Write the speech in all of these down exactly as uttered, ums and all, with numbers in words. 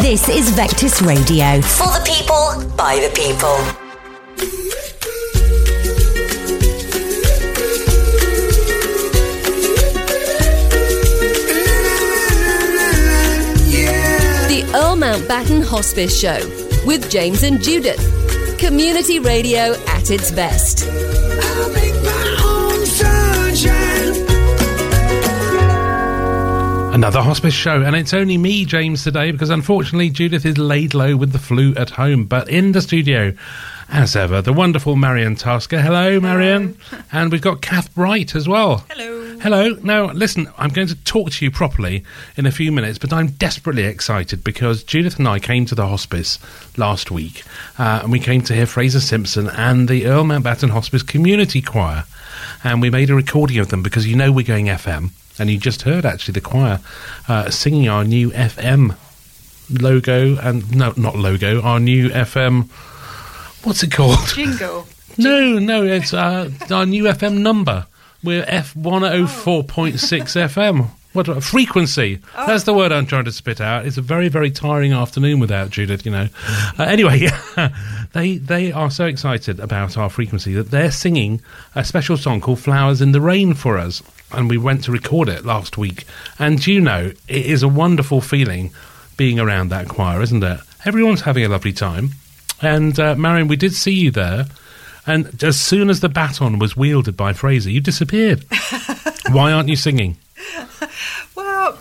This is Vectis Radio. For the people, by the people. The Earl Mountbatten Hospice Show with James and Judith. Community radio at its best. I'll make my own sunshine. Another hospice show, and it's only me, James, today, because unfortunately Judith is laid low with the flu at home. But in the studio, as ever, the wonderful Marion Tasker. Hello, Marion. Hello. And we've got Kath Bright as well. Hello. Hello. Now, listen, I'm going to talk to you properly in a few minutes, but I'm desperately excited because Judith and I came to the hospice last week, uh, and we came to hear Fraser Simpson and the Earl Mountbatten Hospice Community Choir, and we made a recording of them because you know we're going F M. And you just heard, actually, the choir uh, singing our new F M logo, and no, not logo, our new F M, what's it called? Jingle. No, no, it's uh, our new F M number. We're F one oh four point six F M. What frequency? Oh. That's the word I'm trying to spit out. It's a very, very tiring afternoon without Judith, you know. Uh, anyway, they they are so excited about our frequency that they're singing a special song called Flowers in the Rain for us. And we went to record it last week. And you know, it is a wonderful feeling being around that choir, isn't it? Everyone's having a lovely time. And, uh, Marion, we did see you there. And as soon as the baton was wielded by Fraser, you disappeared. Why aren't you singing? Well,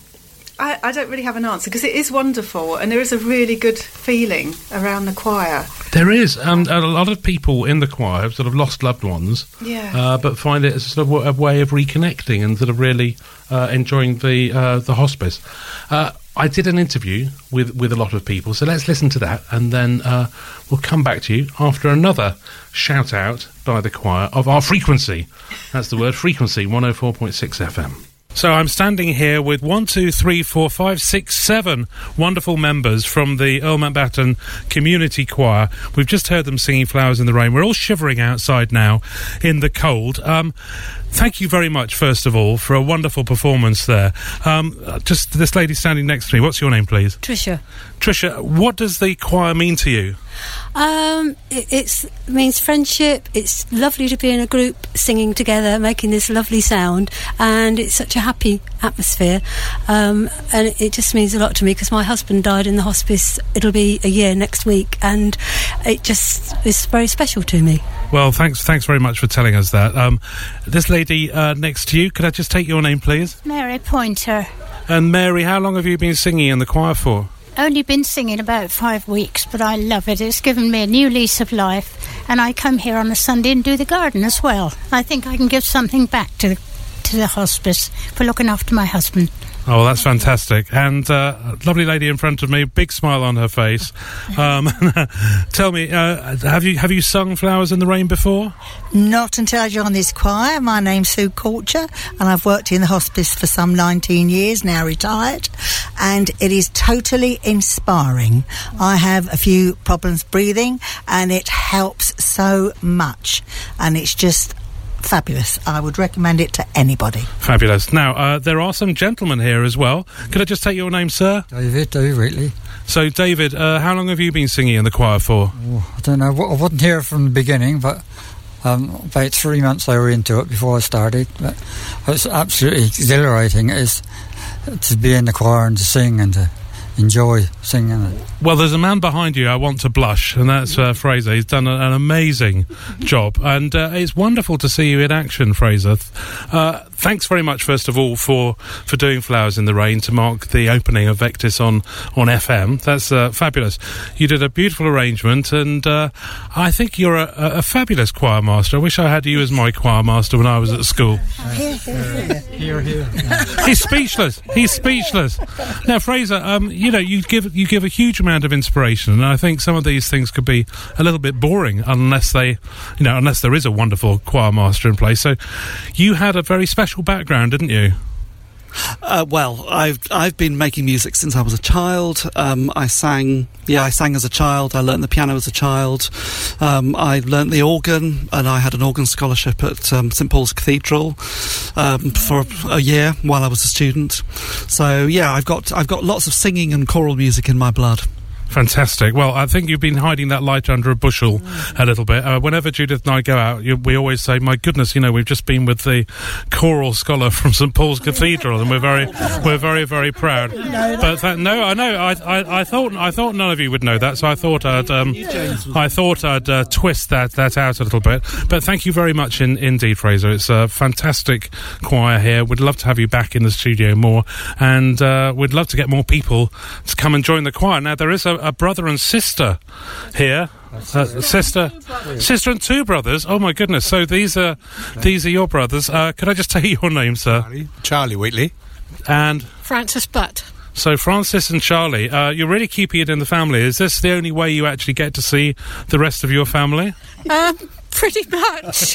I, I don't really have an answer because it is wonderful and there is a really good feeling around the choir. There is. Um, a lot of people in the choir have sort of lost loved ones, yeah, uh, but find it as sort of a way of reconnecting and sort of really uh, enjoying the uh, the hospice. Uh, I did an interview with, with a lot of people, so let's listen to that, and then uh, we'll come back to you after another shout-out by the choir of our frequency. That's the word, frequency, one oh four point six F M. So I'm standing here with one, two, three, four, five, six, seven wonderful members from the Earl Mountbatten Community Choir. We've just heard them singing Flowers in the Rain. We're all shivering outside now in the cold. Um, thank you very much, first of all, for a wonderful performance there. Um, just this lady standing next to me, what's your name, please? Tricia. Tricia, what does the choir mean to you? Um, it it's, it means friendship. It's lovely to be in a group singing together, making this lovely sound, and it's such a happy atmosphere. Um, and it, it just means a lot to me because my husband died in the hospice. It'll be a year next week, and it just is very special to me. Well, thanks thanks very much for telling us that. Um, this lady uh, next to you, could I just take your name, please? Mary Pointer. And Mary, how long have you been singing in the choir for? Only been singing about five weeks, but I love it. It's given me a new lease of life, and I come here on a Sunday and do the garden as well. I think I can give something back to the, to the hospice for looking after my husband. Oh, that's fantastic. And uh, lovely lady in front of me, big smile on her face. Um, tell me, uh, have you have you sung Flowers in the Rain before? Not until I joined this choir. My name's Sue Coulter, and I've worked in the hospice for some nineteen years, now retired, and it is totally inspiring. I have a few problems breathing, and it helps so much, and it's just fabulous. I would recommend it to anybody. Fabulous. Now, uh, there are some gentlemen here as well. Could I just take your name, sir? David, David Wheatley. So, David, uh, how long have you been singing in the choir for? Oh, I don't know. I wasn't here from the beginning, but um, about three months I were into it before I started. But it's absolutely exhilarating. It is to be in the choir and to sing and to enjoy singing it. Well, there's a man behind you I want to blush, and that's uh, Fraser. He's done a, an amazing job, and uh, it's wonderful to see you in action, Fraser. Uh, thanks very much, first of all, for, for doing Flowers in the Rain to mark the opening of Vectis on, on F M. That's uh, fabulous. You did a beautiful arrangement, and uh, I think you're a, a, a fabulous choir master. I wish I had you as my choir master when I was at school. Here, here, here. He's speechless. He's speechless. Now, Fraser, um, you know, you give you give a huge amount of inspiration, and I think some of these things could be a little bit boring unless they, you know, unless there is a wonderful choir master in place. So, you had a very special background, didn't you? Uh, well, I've I've been making music since I was a child. Um, I sang, yeah, I sang as a child. I learnt the piano as a child. Um, I learnt the organ, and I had an organ scholarship at um, St Paul's Cathedral um, for a year while I was a student. So yeah, I've got I've got lots of singing and choral music in my blood. Fantastic. Well, I think you've been hiding that light under a bushel a little bit. Uh, whenever Judith and I go out, you, we always say, my goodness, you know, we've just been with the choral scholar from St Paul's Cathedral, and we're very, we're very, very proud. But that, no, I know, I, I, I thought, I thought none of you would know that, so I thought I'd, um, I thought I'd uh, twist that, that out a little bit. But thank you very much in, indeed, Fraser. It's a fantastic choir here. We'd love to have you back in the studio more, and uh, we'd love to get more people to come and join the choir. Now, there is a a brother and sister here, uh, sister, sister and two brothers. Oh my goodness! So these are these are your brothers. Uh, could I just take your name, sir? Charlie, Charlie Wheatley, and Francis Butt. So Francis and Charlie, uh, you're really keeping it in the family. Is this the only way you actually get to see the rest of your family? Um, pretty much.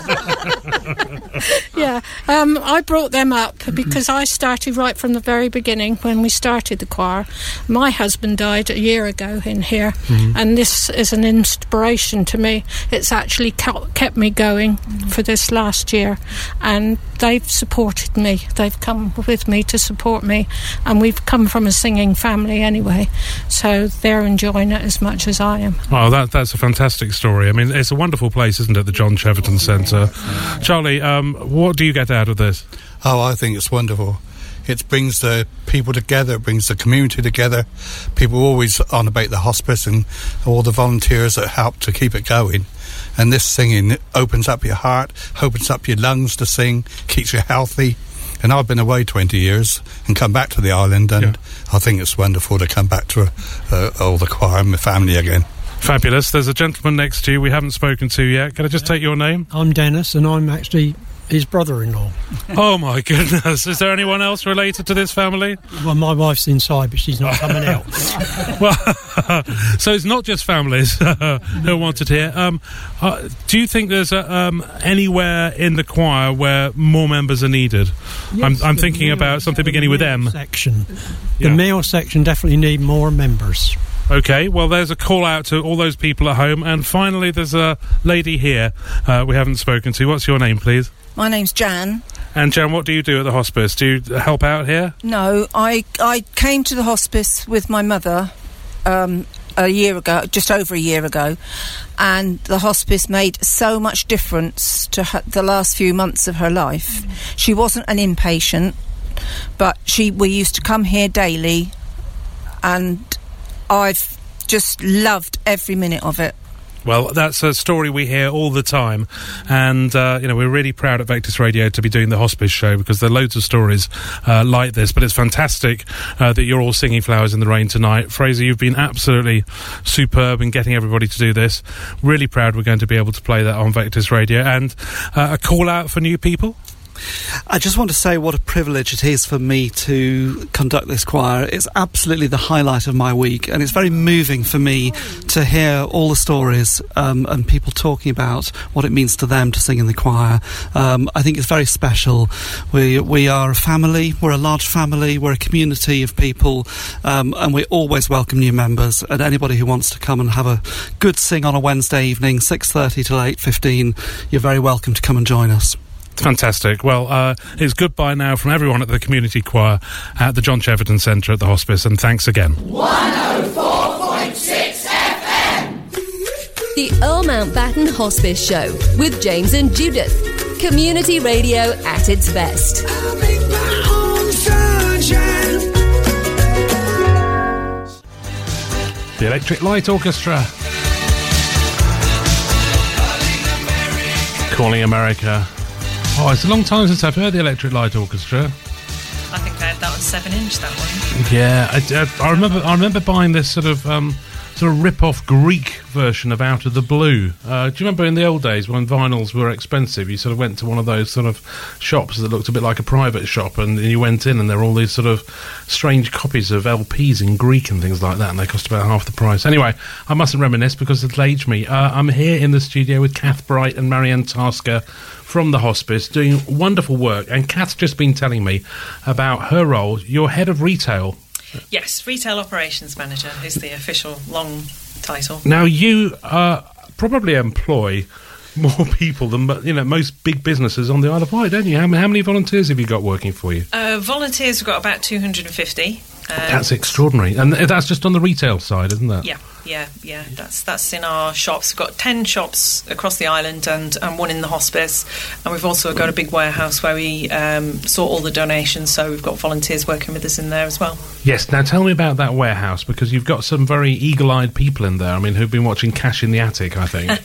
Yeah, um, I brought them up because I started right from the very beginning when we started the choir. My husband died a year ago in here, mm-hmm. and this is an inspiration to me. It's actually kept me going for this last year, and they've supported me. They've come with me to support me, and we've come from a singing family anyway, so they're enjoying it as much as I am. Oh, that, that's a fantastic story. I mean, it's a wonderful place, isn't it, the John Cheverton Centre? Charlie, um, what do you get out of this? Oh, I think it's wonderful. It brings the people together, it brings the community together. People are always on about the hospice and all the volunteers that help to keep it going. And this singing opens up your heart, opens up your lungs to sing, keeps you healthy. And I've been away twenty years and come back to the island, and yeah. I think it's wonderful to come back to uh, all the choir and my family again. Fabulous. There's a gentleman next to you we haven't spoken to yet. Can I just take your name? I'm Dennis, and I'm actually his brother-in-law. Oh my goodness. Is there anyone else related to this family? Well, my wife's inside, but she's not coming out. Well, so it's not just families who wanted here. Um, uh, do you think there's a, um, anywhere in the choir where more members are needed? Yes, I'm, I'm thinking male, about something beginning with M. Section. The Yeah. male section definitely need more members. Okay, well, there's a call out to all those people at home. And finally, there's a lady here uh, we haven't spoken to. What's your name, please? My name's Jan. And Jan, what do you do at the hospice? Do you help out here? No, I I came to the hospice with my mother um, a year ago, just over a year ago, and the hospice made so much difference to her, the last few months of her life. Mm. She wasn't an inpatient, but she we used to come here daily, and I've just loved every minute of it. Well, that's a story we hear all the time, and uh, you know, we're really proud at Vectis Radio to be doing the hospice show, because there are loads of stories uh, like this. But it's fantastic uh, that you're all singing Flowers in the Rain tonight. Fraser, you've been absolutely superb in getting everybody to do this. Really proud we're going to be able to play that on Vectis Radio. And uh, a call out for new people? I just want to say what a privilege it is for me to conduct this choir. It's absolutely the highlight of my week, and it's very moving for me to hear all the stories um, and people talking about what it means to them to sing in the choir. Um, I think it's very special. We we are a family, we're a large family, we're a community of people, um, and we always welcome new members. And anybody who wants to come and have a good sing on a Wednesday evening, six thirty till eight fifteen, you're very welcome to come and join us. Fantastic. Well, uh, it's goodbye now from everyone at the community choir at the John Cheverton Centre at the hospice, and thanks again. one oh four point six F M. The Earl Mountbatten Hospice Show with James and Judith. Community radio at its best. I'll make my own sunshine. The Electric Light Orchestra. Calling America. Oh, it's a long time since I've heard the Electric Light Orchestra. I think I had that on seven inch, that one. Yeah, I, I, I remember. I remember buying this sort of um, sort of rip-off Greek version of Out of the Blue. Uh, do you remember in the old days when vinyls were expensive, you sort of went to one of those sort of shops that looked a bit like a private shop, and you went in and there were all these sort of strange copies of L Ps in Greek and things like that, and they cost about half the price. Anyway, I mustn't reminisce because it'll age me. Uh, I'm here in the studio with Kath Bright and Marianne Tasker from the hospice, doing wonderful work, and Kath's just been telling me about her role. You're head of retail. Yes, Retail Operations Manager is the official long title. Now, you uh, probably employ more people than you know most big businesses on the Isle of Wight, don't you? How, how many volunteers have you got working for you? Uh, volunteers, we've got about two hundred fifty. Um, That's extraordinary. And that's just on the retail side, isn't it? Yeah, yeah, yeah. That's that's in our shops. We've got ten shops across the island and, and one in the hospice. And we've also got a big warehouse where we um, sort all the donations, so we've got volunteers working with us in there as well. Yes, now tell me about that warehouse, because you've got some very eagle-eyed people in there, I mean, who've been watching Cash in the Attic, I think.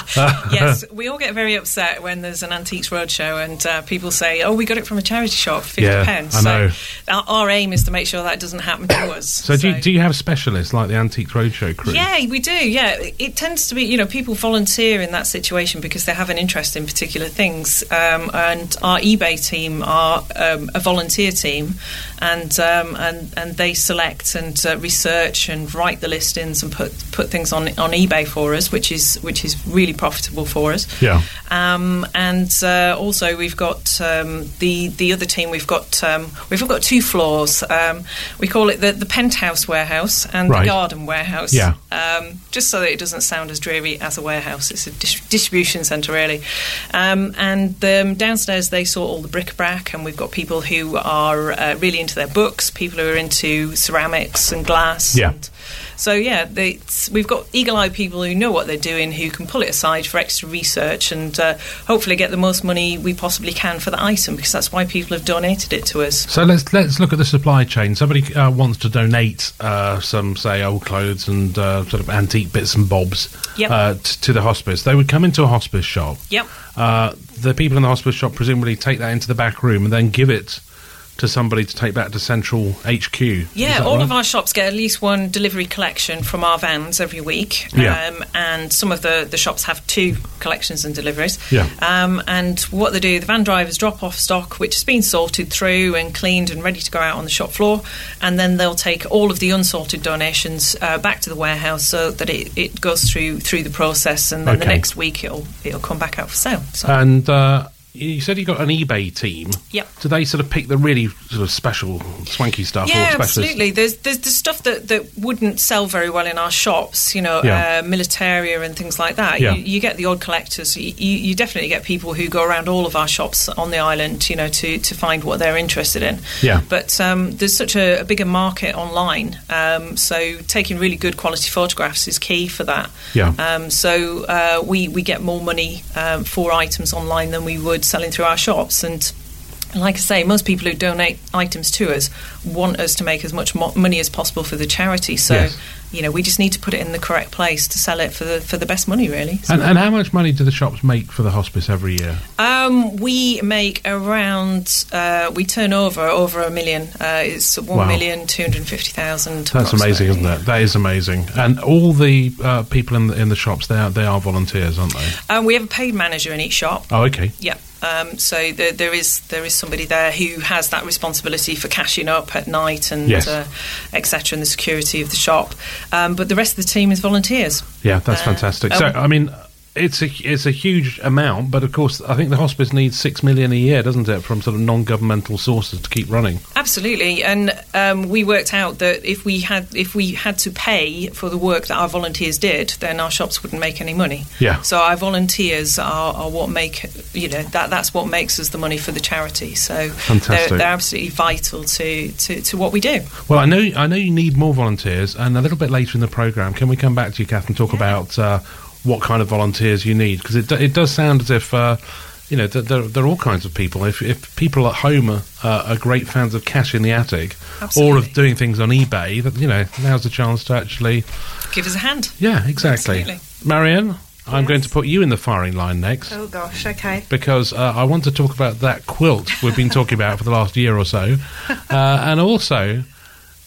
Yes, we all get very upset when there's an Antiques Roadshow and uh, people say, oh, we got it from a charity shop, fifty yeah, pence. I know. So our, our aim is to make sure that doesn't happen to us. So, so. Do, you, do you have specialists like the Antiques Roadshow crew? Yeah, we do, yeah. It tends to be, you know, people volunteer in that situation because they have an interest in particular things. Um, and our eBay team are um, a volunteer team, and um, and and they select and uh, research and write the listings and put put things on on eBay for us, which is which is really profitable for us. Yeah. Um, and uh, also we've got um, the the other team. We've got um, we've got two floors. Um, we call it the, the penthouse warehouse and right. the garden warehouse. Yeah. Um, just so that it doesn't sound as dreary as a warehouse. It's a dis- distribution centre, really. Um, and um, downstairs they sort all the bric-a-brac, and we've got people who are uh, really into their books, people who are into ceramics and glass. Yeah. And so, yeah, they, we've got eagle-eyed people who know what they're doing, who can pull it aside for extra research and uh, hopefully get the most money we possibly can for the item, because that's why people have donated it to us. So let's let's look at the supply chain. Somebody uh, wants to donate uh, some, say, old clothes and uh, sort of antique bits and bobs Yep. uh, t- to the hospice. They would come into a hospice shop. Yep. Uh, the people in the hospice shop presumably take that into the back room and then give it to somebody to take back to central H Q. Yeah, all right? of our shops get at least one delivery collection from our vans every week. Yeah. Um, and some of the, the shops have two collections and deliveries. Yeah. Um, and what they do, the van drivers drop off stock which has been sorted through and cleaned and ready to go out on the shop floor, and then they'll take all of the unsorted donations uh, back to the warehouse so that it, it goes through through the process, and then Okay. the next week it'll it'll come back out for sale. So. And uh, you said you got an eBay team. Yep. Do they sort of pick the really sort of special, swanky stuff? Yeah, or specialist? absolutely. There's, there's the stuff that, that wouldn't sell very well in our shops, you know, Yeah. uh, militaria and things like that. Yeah. You, you get the odd collectors. You, you definitely get people who go around all of our shops on the island, you know, to, to find what they're interested in. Yeah. But um, there's such a, a bigger market online, um, so taking really good quality photographs is key for that. Yeah. Um, so uh, we, we get more money um, for items online than we would selling through our shops. And like I say, most people who donate items to us want us to make as much mo- money as possible for the charity. So, Yes. you know, we just need to put it in the correct place to sell it for the for the best money, really. So, And, and how much money do the shops make for the hospice every year? um, we make around uh, we turn over over a million. Uh, it's one Wow. million two hundred fifty thousand. That's amazing, isn't it? That is amazing. And all the uh, people in the, in the shops, they are, they are volunteers, aren't they? Um, we have a paid manager in each shop. Oh, okay. Yeah. Um, so there, there is there is somebody there who has that responsibility for cashing up at night and Yes. uh, et cetera, and the security of the shop. Um, but the rest of the team is volunteers. Yeah, that's Uh, fantastic. oh. So, I mean, it's a it's a huge amount, but of course, I think the hospice needs six million a year, doesn't it, from sort of non-governmental sources to keep running? Absolutely, and um, we worked out that if we had if we had to pay for the work that our volunteers did, then our shops wouldn't make any money. Yeah. So our volunteers are, are what make you know that that's what makes us the money for the charity. So Fantastic. They're, they're absolutely vital to, to, to what we do. Well, I know I know you need more volunteers, and a little bit later in the programme, can we come back to you, Kath, and talk about uh, what kind of volunteers you need? Because it, do- it does sound as if, uh, you know, th- there, there are all kinds of people. If, if people at home are, uh, are great fans of Cash in the Attic, Absolutely. or of doing things on eBay, that, you know, now's the chance to actually... Give us a hand. Yeah, exactly. Absolutely. Marianne, I'm going to put you in the firing line next. Oh gosh, okay. Because uh, I want to talk about that quilt we've been talking about for the last year or so. Uh, and also,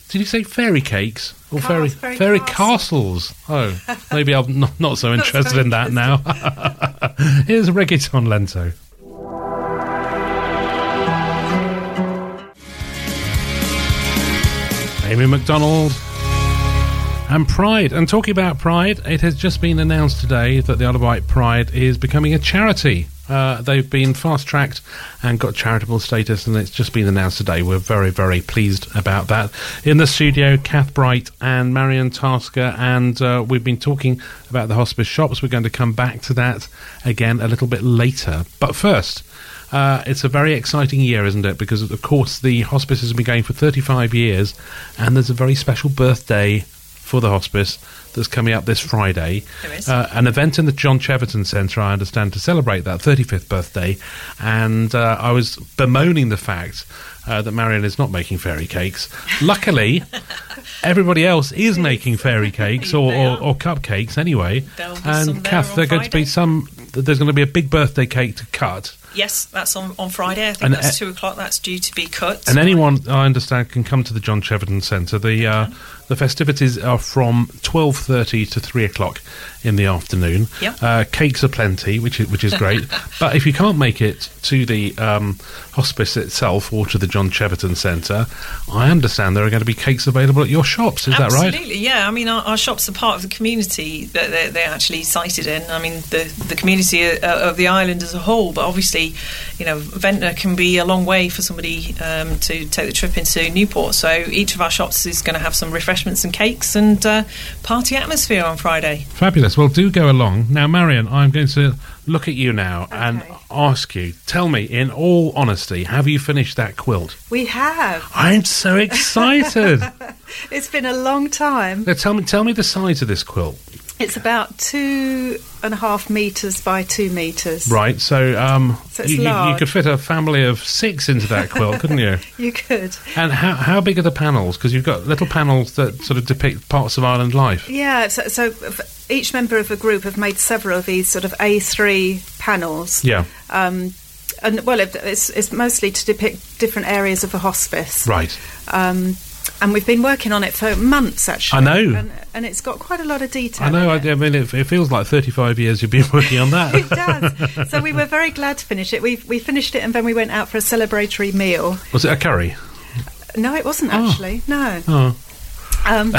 Did you say fairy cakes or Cas- fairy fairy fairy castles. castles? Oh, maybe I'm not, not so Not interested so in that now. Here's Reggaeton Lento. Amy MacDonald and Pride. And talking about Pride, it has just been announced today that the Isle of Wight Pride is becoming a charity. Uh, they've been fast-tracked and got charitable status, and it's just been announced today. We're very, very pleased about that. In the studio, Kath Bright and Marion Tasker, and uh, we've been talking about the hospice shops. We're going to come back to that again a little bit later. But first, uh, it's a very exciting year, isn't it? Because, of course, the hospice has been going for thirty-five years, and there's a very special birthday for the hospice that's coming up this Friday. There is. Uh, an event in the John Cheverton Centre, I understand, to celebrate that thirty-fifth birthday. And uh, I was bemoaning the fact uh, that Marion is not making fairy cakes. Luckily, everybody else is making fairy cakes or, or, or cupcakes anyway. There'll be some And there Kath, on there are going to be Friday. some. There's going to be a big birthday cake to cut. Yes, that's on, on Friday. I think And, that's uh, two o'clock. That's due to be cut. And anyone, I understand, can come to the John Cheverton Centre. The uh, the festivities are from twelve thirty to three o'clock in the afternoon. Yep. Uh, cakes are plenty, which is, which is great. But if you can't make it to the um, hospice itself or to the John Cheverton Centre, I understand there are going to be cakes available at your shops. Is Absolutely, that right? yeah. I mean, our, our shops are part of the community that they're, they're actually sited in. I mean, the the community uh, of the island as a whole, but obviously, you know, Ventnor can be a long way for somebody um, to take the trip into Newport. So each of our shops is going to have some refreshments and cakes and uh, party atmosphere on Friday. Fabulous. Well, do go along. Now, Marion, I'm going to look at you now and ask you, tell me, in all honesty, have you finished that quilt? We have. I'm so excited. It's been a long time. Now, tell me, tell me the size of this quilt. It's about two and a half metres by two metres. Right, so, um, So it's you, you, you large. could fit a family of six into that quilt, couldn't you? You could. And how how big are the panels? Because you've got little panels that sort of depict parts of island life. Yeah, so, so f- each member of the group have made several of these sort of A three panels. Yeah. Um, and, well, it, it's, it's mostly to depict different areas of the hospice. Right. Um, and we've been working on it for months, actually. I know. And, and it's got quite a lot of detail. I know, I, in it. I mean, it, it feels like thirty-five years you've been working on that. It does. So we were very glad to finish it. We we finished it and then we went out for a celebratory meal. Was it a curry? No, it wasn't Oh. actually. No. Oh. Um,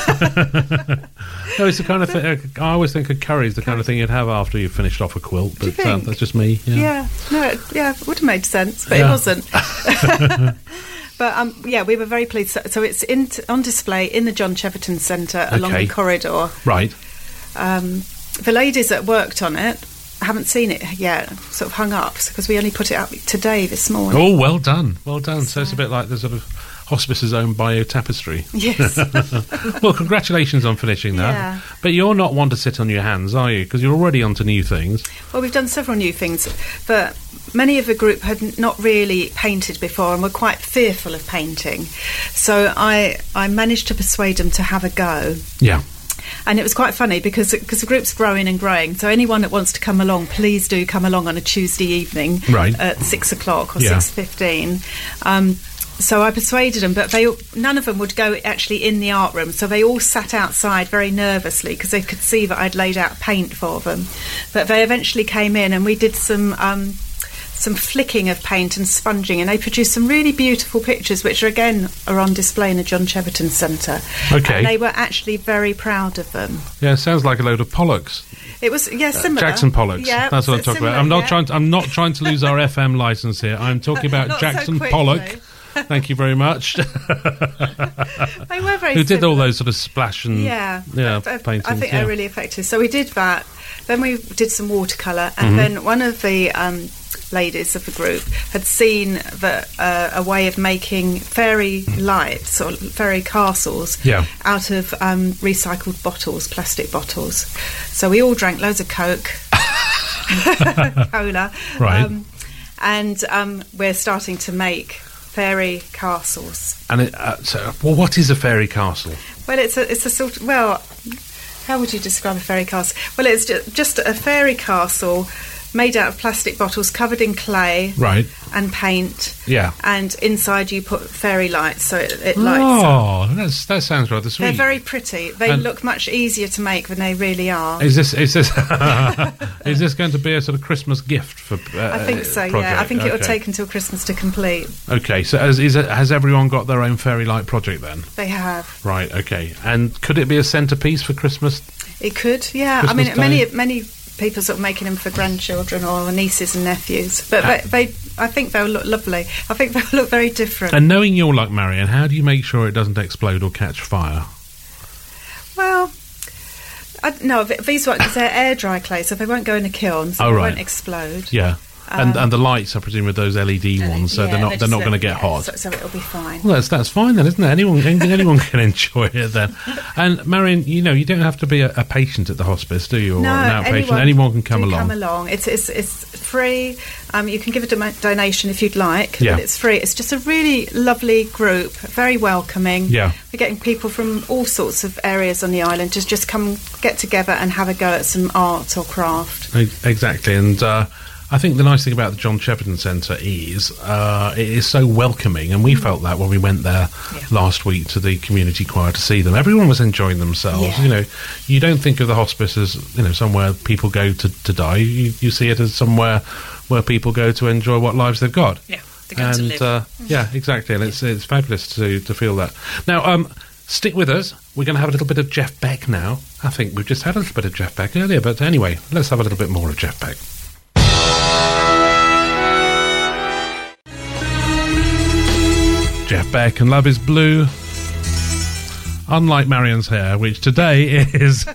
No, it's the kind of thing. I always think a curry is the kind of thing you'd have after you've finished off a quilt, you but uh, think? that's just me. Yeah. yeah. No. It, yeah. It would have made sense, but Yeah. it wasn't. But um, yeah, we were very pleased. So, so it's in t- on display in the John Cheverton Centre along Okay. the corridor. Right. Um, the ladies that worked on it haven't seen it yet, sort of hung up, because we only put it up today, this morning. Oh, well done. Well done. So it's a bit like the sort of hospice's own bio tapestry. Yes. Well, congratulations on finishing that. Yeah. But you're not one to sit on your hands, are you? Because you're already onto new things. Well, we've done several new things, but many of the group had n- not really painted before and were quite fearful of painting. So I, I managed to persuade them to have a go. Yeah. And it was quite funny because because the group's growing and growing. So anyone that wants to come along, please do come along on a Tuesday evening Right. at six o'clock or Yeah. six fifteen. Um, so I persuaded them, but they all- none of them would go actually in the art room. So they all sat outside very nervously because they could see that I'd laid out paint for them. But they eventually came in and we did some. Um, some flicking of paint and sponging, and they produced some really beautiful pictures which are again are on display in the John Cheverton Centre. Okay. And they were actually very proud of them. Yeah, it sounds like a load of Pollocks. It was yeah similar. Jackson Pollocks. Yeah, That's what I'm s- talking about. similar, I'm not yeah. trying to, I'm not trying to lose our F M licence here. I'm talking about Not so Jackson quickly. Pollock. Thank you very much. They were very Who did all similar. those sort of splash and Yeah, yeah I, I- paintings. I think yeah. they're really effective. So we did that. Then we did some watercolour, and Mhm. then one of the um, ladies of the group had seen the, uh, a way of making fairy lights or fairy castles Yeah. out of um, recycled bottles, plastic bottles. So we all drank loads of Coke, cola, Right. um, and um, we're starting to make fairy castles. And it, uh, so, well, what is a fairy castle? Well, it's a it's a sort of well. How would you describe a fairy castle? Well, it's ju- just a fairy castle made out of plastic bottles covered in clay Right. and paint. Yeah. And inside you put fairy lights, so it, it lights up. Oh, that's, that sounds rather sweet. They're very pretty. They And- look much easier to make than they really are. Is this is this is this going to be a sort of Christmas gift for? Uh, I think so. Yeah, project? I think it will Okay. take until Christmas to complete. Okay, so has, is it, has everyone got their own fairy light project then? They have. Right. Okay, and could it be a centrepiece for Christmas? It could. Yeah. I Christmas mean, many Day? many people sort of making them for grandchildren or nieces and nephews. But Ah. they, they, I think they'll look lovely. I think they'll look very different. And knowing you're like Marion, how do you make sure it doesn't explode or catch fire? Well, I, no, th- these won't, because they're air dry clay, so they won't go in a kiln, so Oh, they right. won't explode. Yeah, and Um, and the lights, I presume, are those L E D ones, so Yeah, they're not they're just not going to let- get yeah, hot. So, so it'll be fine. Well, that's that's fine then, isn't it? Anyone anyone can enjoy it then. And Marion, you know, you don't have to be a, a patient at the hospice, do you, or No, an outpatient? anyone, Anyone can come do along. Come along. It's it's it's free. Um, you can give a dom- donation if you'd like. Yeah. But it's free. It's just a really lovely group, very welcoming. Yeah. We're getting people from all sorts of areas on the island to just come get together and have a go at some art or craft. E- Exactly, and uh, I think the nice thing about the John Shepperton Centre is uh, it is so welcoming, and we felt that when we went there last week to the community choir to see them. Everyone was enjoying themselves. Yeah. You know, you don't think of the hospice as, you know, somewhere people go to, to die. You, you see it as somewhere where people go to enjoy what lives they've got. Yeah, they go to and live. uh, yeah, exactly, and it's it's fabulous to to feel that. Now, um, stick with us. We're going to have a little bit of Jeff Beck now. I think we've just had a little bit of Jeff Beck earlier, but anyway, let's have a little bit more of Jeff Beck. Jeff Beck and Love is Blue. Unlike Marion's hair, which today is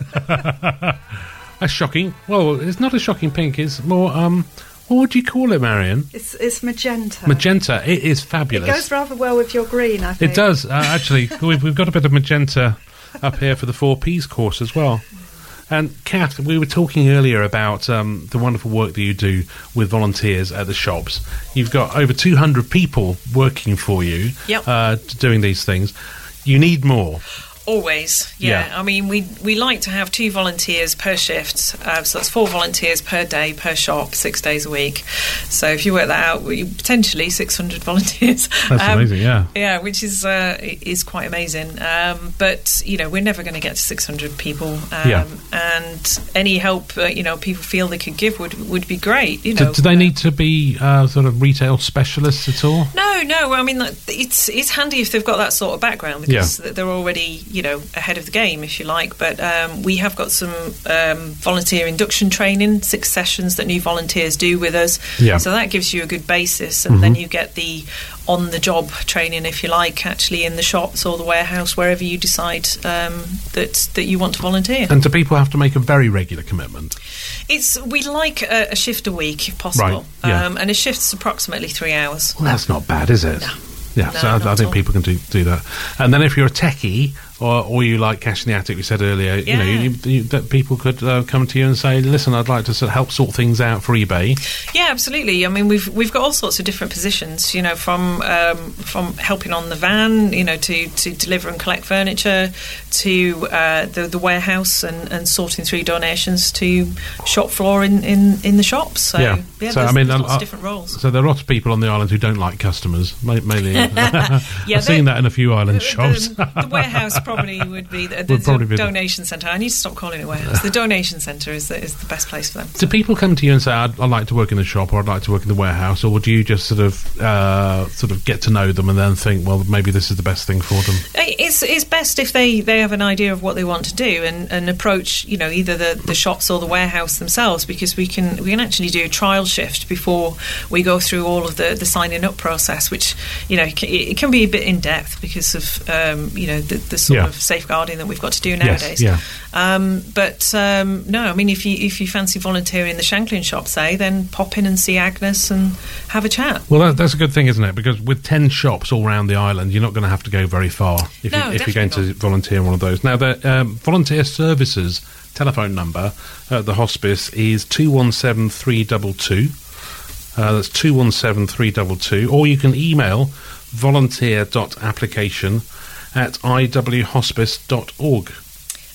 a shocking, well, it's not a shocking pink, it's more, um, what would you call it, Marion? It's it's magenta. Magenta. It is It fabulous. goes rather well with your green, I think. It does, uh, actually. we've, we've got a bit of magenta up here for the Four Ps course as well. And Kath, we were talking earlier about um, the wonderful work that you do with volunteers at the shops. You've got over two hundred people working for you, Yep. uh, doing these things. You need more. Always, yeah. Yeah. I mean, we we like to have two volunteers per shift, uh, so that's four volunteers per day per shop, six days a week. So if you work that out, we potentially six hundred volunteers. That's amazing, yeah. Yeah, which is uh, is quite amazing. Um, but you know, we're never going to get to six hundred people. Um, Yeah. And any help uh, you know people feel they could give would would be great. You Do, know, do they need to be uh, sort of retail specialists at all? No, no. I mean, like, it's it's handy if they've got that sort of background because Yeah. they're already, you know, ahead of the game, if you like. But um, we have got some um, volunteer induction training, six sessions that new volunteers do with us. Yeah. So that gives you a good basis, and then Mhm. you get the on-the-job training, if you like, actually in the shops or the warehouse, wherever you decide um, that that you want to volunteer. And do people have to make a very regular commitment? It's we like a, a shift a week, if possible, Right, yeah. um, and a shift's approximately three hours. Well, that's not bad, is it? Yeah, No, so I, not I at think all. people can do do that. And then if you're a techie, or, or you like Cash in the Attic, we said earlier, you know, Yeah. you, you, that people could uh, come to you and say, "Listen, I'd like to sort of help sort things out for eBay." Yeah, absolutely. I mean, we've we've got all sorts of different positions. You know, from um, from helping on the van, you know, to, to deliver and collect furniture, to uh, the the warehouse and, and sorting through donations, to shop floor in, in, in the shops. So yeah, yeah, so there's, I mean, there's uh, lots of uh, different roles. So there are lots of people on the island who don't like customers. ma- Mainly, Yeah, I've they- seen that in a few island shops. The, the warehouse probably would be the, the, Would probably the be the- donation centre. I need to stop calling it warehouse. The donation centre is the, is the best place for them. Do people come to you and say, I'd, "I'd like to work in the shop," or "I'd like to work in the warehouse," or do you just sort of uh, sort of get to know them and then think, "Well, maybe this is the best thing for them"? It's it's best if they, they have an idea of what they want to do and, and approach, you know, either the, the shops or the warehouse themselves, because we can we can actually do a trial shift before we go through all of the, the signing up process, which, you know, it can, it can be a bit in depth because of um, you know the, the sort Yeah. of safeguarding that we've got to do Yes, nowadays. yeah. Um, but um, no, I mean, if you if you fancy volunteering in the Shanklin shop, say, then pop in and see Agnes and have a chat. Well, that, that's a good thing, isn't it? Because with ten shops all around the island, you're not going to have to go very far if, No, you, if you're going to volunteer in one of those. Now, the um, volunteer services telephone number at the hospice is two one seven three two two. Uh, that's two one seven three two two. Or you can email volunteer dot application at i w hospice dot org.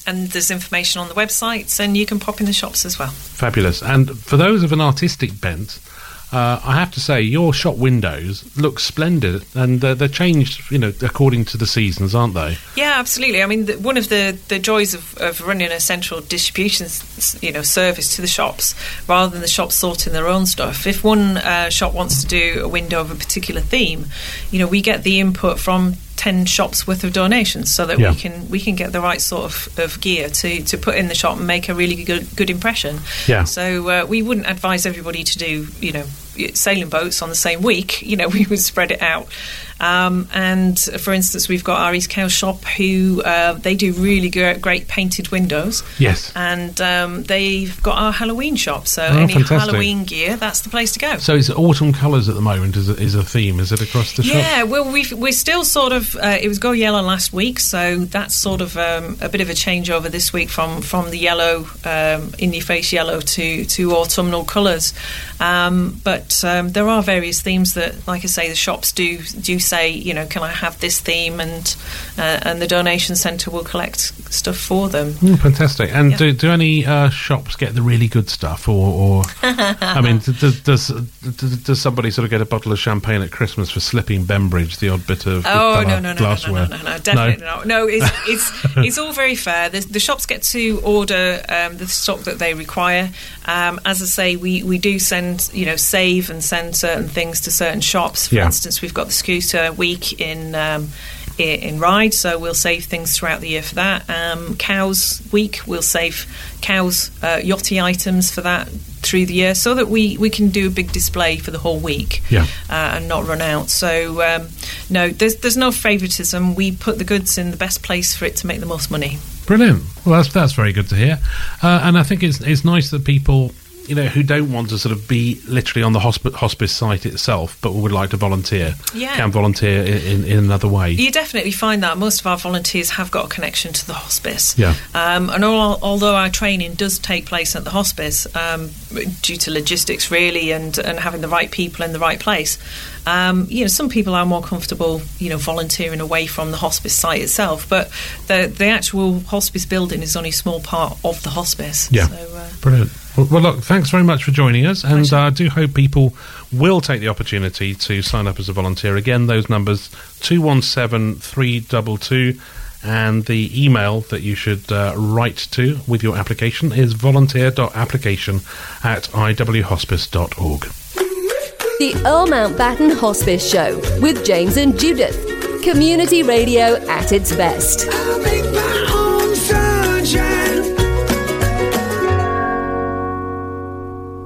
and there's information on the websites, and you can pop in the shops as well. Fabulous. And for those of an artistic bent, Uh, I have to say, your shop windows look splendid, and uh, they're changed, you know, according to the seasons, aren't they? Yeah, absolutely. I mean, the, one of the, the joys of, of running a central distribution, s- you know, service to the shops, rather than the shops sorting their own stuff. If one uh, shop wants to do a window of a particular theme, you know, we get the input from ten shops worth of donations, so that Yeah. we can we can get the right sort of, of gear to, to put in the shop and make a really good good impression. Yeah. So uh, we wouldn't advise everybody to do, you know, sailing boats on the same week. You know, we would spread it out. Um, and for instance, we've got our East Cow shop who uh, they do really great, great painted windows. Yes. And um, they've got our Halloween shop, so Oh, any fantastic. Halloween gear, that's the place to go. So it's autumn colours at the moment is a, is a theme, is it, across the shop? Yeah, well, we've, we're still sort of. Uh, it was Go Yellow last week, so that's sort of um, a bit of a changeover this week from from the yellow, um, in your face yellow to to autumnal colours. Um, but um, there are various themes that, like I say, the shops do do say, you know, can I have this theme, and uh, and the donation centre will collect stuff for them. Mm, fantastic. And Yeah. do, do any uh, shops get the really good stuff, or, or I mean, d- d- does d- does somebody sort of get a bottle of champagne at Christmas for slipping Bembridge, the odd bit of Oh colour no no no, no glassware? no no no definitely not. No, it's it's it's all very fair. The, the shops get to order um, the stock that they require. Um, as I say, we, we do send, you know, save and send certain things to certain shops. For Yeah. instance, we've got the scooter week in. Um, i- in Ride, so we'll save things throughout the year for that. Um, Cows Week, we'll save Cows uh, yachty items for that through the year, so that we, we can do a big display for the whole week. Yeah. Uh, and not run out. So um, no, there's there's no favouritism. We put the goods in the best place for it to make the most money. Brilliant. Well, that's that's very good to hear. Uh, and I think it's it's nice that people, you know, who don't want to sort of be literally on the hospi- hospice site itself, but would like to volunteer, Yeah. can volunteer in, in, in another way. You definitely find that most of our volunteers have got a connection to the hospice. Yeah. Um, and all, although our training does take place at the hospice, um, due to logistics really, and, and having the right people in the right place, um, you know, some people are more comfortable, you know, volunteering away from the hospice site itself. But the the actual hospice building is only a small part of the hospice. Yeah. So, uh, Brilliant. Well, well, look, thanks very much for joining us, and uh, I do hope people will take the opportunity to sign up as a volunteer. Again, those numbers, two one seven three two two, and the email that you should uh, write to with your application is volunteer dot application at i w hospice dot org. The Earl Mountbatten Hospice Show with James and Judith. Community radio at its best. I make my own sunshine.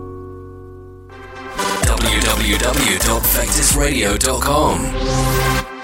w w w dot vectis radio dot com